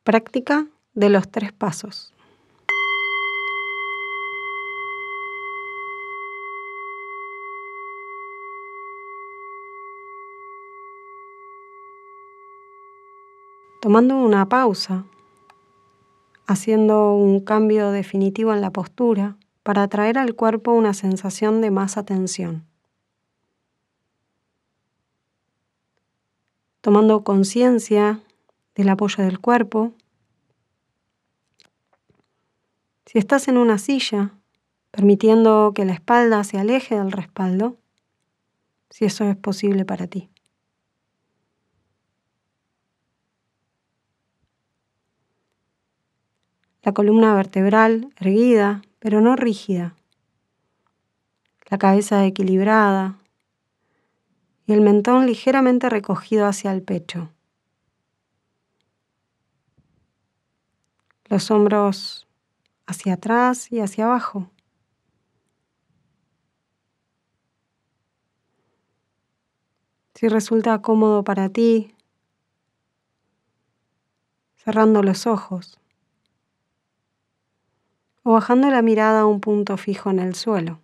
Práctica de los 3 pasos. Tomando una pausa, haciendo un cambio definitivo en la postura para traer al cuerpo una sensación de más atención. Tomando conciencia del apoyo del cuerpo. Si estás en una silla, permitiendo que la espalda se aleje del respaldo, si eso es posible para ti. La columna vertebral erguida, pero no rígida. La cabeza equilibrada y el mentón ligeramente recogido hacia el pecho. Los hombros hacia atrás y hacia abajo. Si resulta cómodo para ti, cerrando los ojos o bajando la mirada a un punto fijo en el suelo.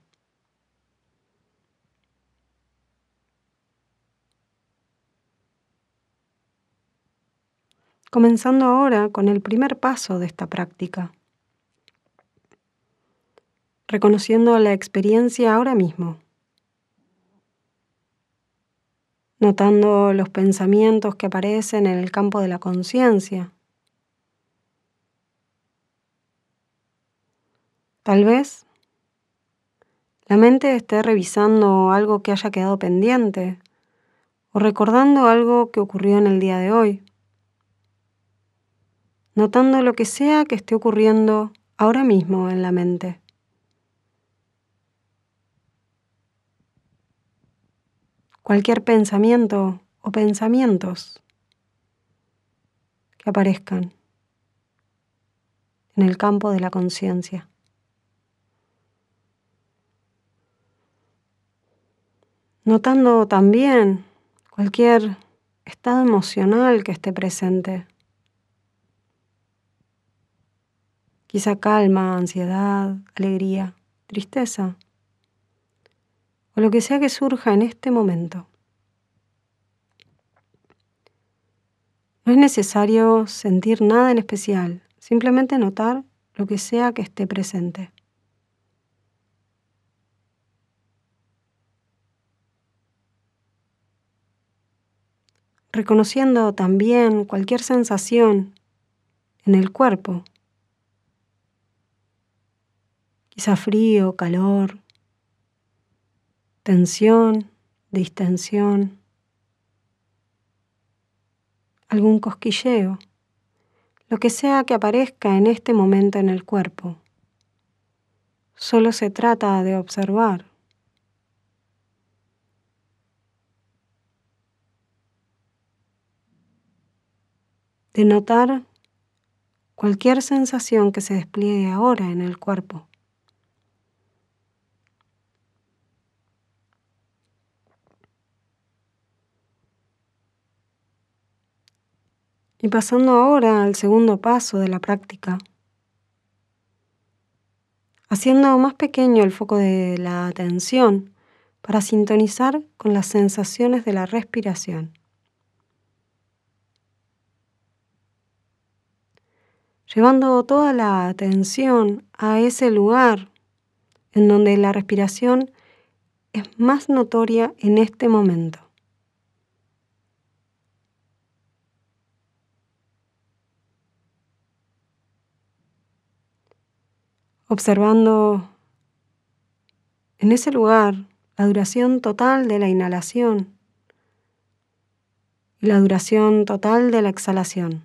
Comenzando ahora con el primer paso de esta práctica, reconociendo la experiencia ahora mismo, notando los pensamientos que aparecen en el campo de la conciencia. Tal vez la mente esté revisando algo que haya quedado pendiente o recordando algo que ocurrió en el día de hoy. Notando lo que sea que esté ocurriendo ahora mismo en la mente. Cualquier pensamiento o pensamientos que aparezcan en el campo de la conciencia. Notando también cualquier estado emocional que esté presente. Quizá calma, ansiedad, alegría, tristeza, o lo que sea que surja en este momento. No es necesario sentir nada en especial, simplemente notar lo que sea que esté presente. Reconociendo también cualquier sensación en el cuerpo. Quizá frío, calor, tensión, distensión, algún cosquilleo, lo que sea que aparezca en este momento en el cuerpo. Solo se trata de observar. De notar cualquier sensación que se despliegue ahora en el cuerpo. Y pasando ahora al segundo paso de la práctica, haciendo más pequeño el foco de la atención para sintonizar con las sensaciones de la respiración. Llevando toda la atención a ese lugar en donde la respiración es más notoria en este momento. Observando en ese lugar la duración total de la inhalación y la duración total de la exhalación.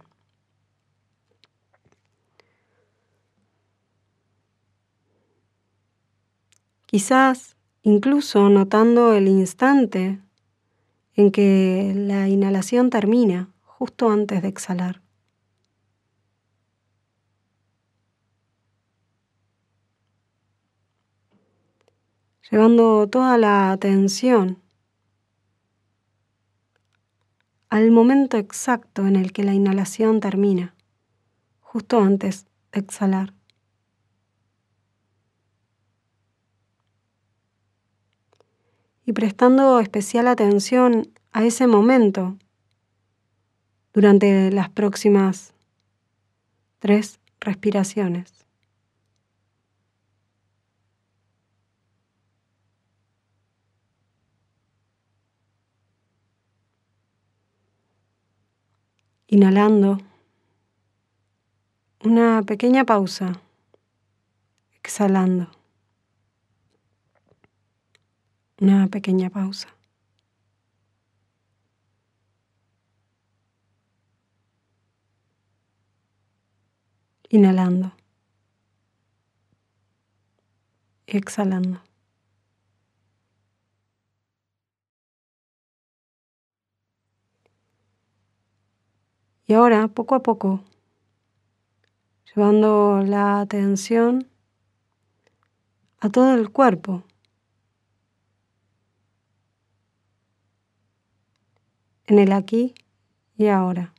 Quizás incluso notando el instante en que la inhalación termina, justo antes de exhalar. Llevando toda la atención al momento exacto en el que la inhalación termina. justo antes de exhalar. Y prestando especial atención a ese momento durante las próximas 3 respiraciones. Inhalando, una pequeña pausa, exhalando, una pequeña pausa. Inhalando y exhalando. Y ahora, poco a poco, llevando la atención a todo el cuerpo, en el aquí y ahora.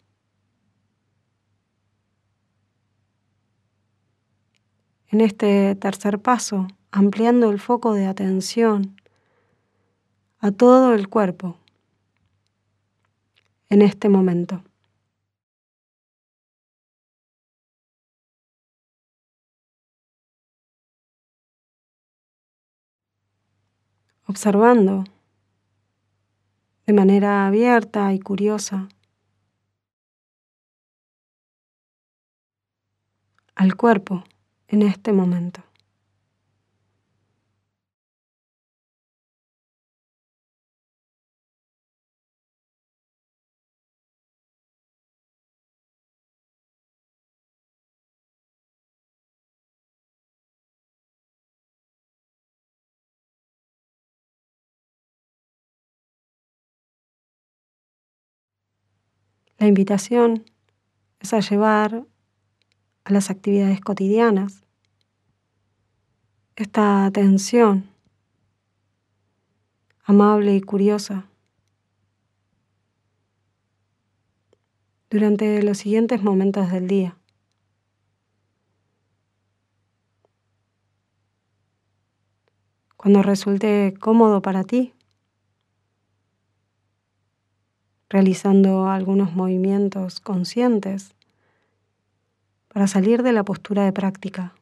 En este tercer paso, ampliando el foco de atención a todo el cuerpo, en este momento. Observando de manera abierta y curiosa al cuerpo en este momento. La invitación es a llevar a las actividades cotidianas esta atención amable y curiosa durante los siguientes momentos del día. Cuando resulte cómodo para ti, realizando algunos movimientos conscientes para salir de la postura de práctica,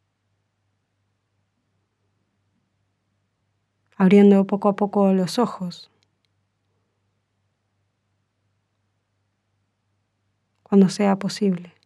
abriendo poco a poco los ojos, cuando sea posible.